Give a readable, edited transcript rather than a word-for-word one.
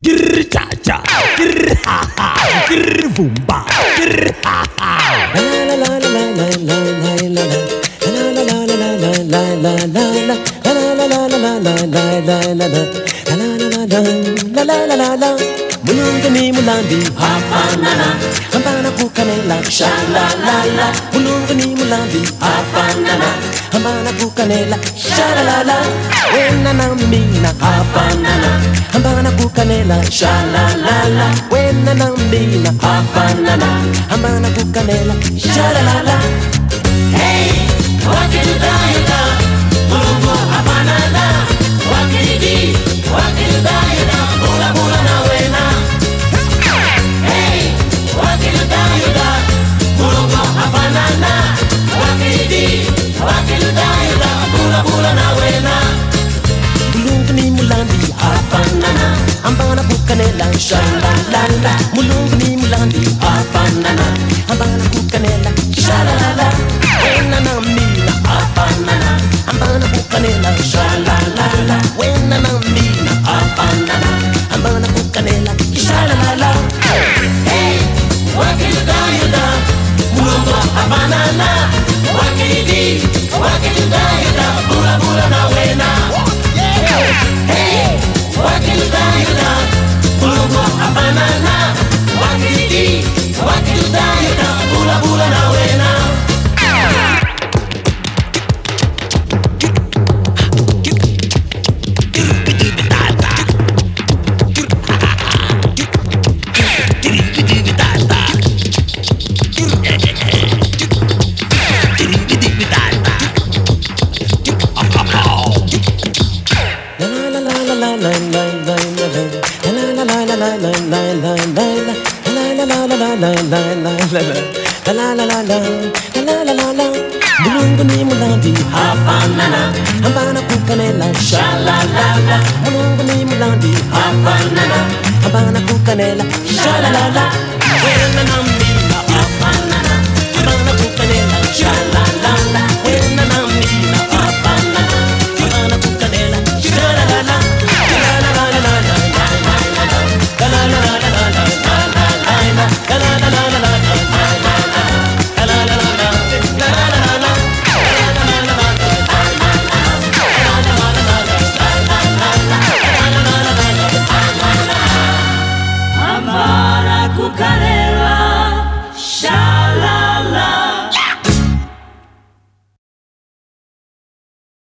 grr cha cha, grr ha ha, grr boom ba, grr ha ha. La la la la la la la la la. La la la la la la la la la la. La la la la la la la la la la. La la la la la. Mulungu ni mulambi hafanana, ambana kukanela sha la la la. Mulungu ni mulambi hafanana, ambana kukanela sha la la la. Wena na mina hafanana, ambana kukanela sha la la la. Wena na mina hafanana, ambana kukanela sha la la la. Hey, wakiludayuda, mulungu hafanana. Wakilidi, wakiludayuda, bula bula na wena. Hey, wakiludayuda, mulungu hafanana. Wakilidi, wakiludayuda, bula bula na wena. Mulungu ni mulambi hafanana, ambana kukanela sha la la la. Mulungu ni mulambi hafanana, ambana kukanela sha la la la. Wena na mina hafanana, ambana kukanela sha la la la. Wena na mina hafanana, ambana kukanela sha la la la. Hey, wakiludayuda, mulungu hafanana. Wakilidi, wakiludayuda, bula bula na wena. Hey, wakiludayuda, mulungu hafanana. Wakilidi, wakiludayuda, bula bula na wena. Mulungu ni mulambi hafanana, ambana kukanela sha la la la. Mulungu ni mulambi hafanana, ambana kukanela sha la la la. Wena na mina hafanana, ambana kukanela sha la la la.